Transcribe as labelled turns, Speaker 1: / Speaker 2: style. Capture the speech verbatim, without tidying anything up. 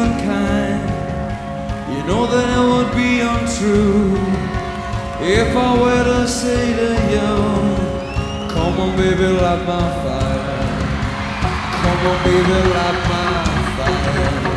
Speaker 1: unkind. You know that it would be untrue if I were to say to you, come on baby, light my fire. Come on baby, light my fire.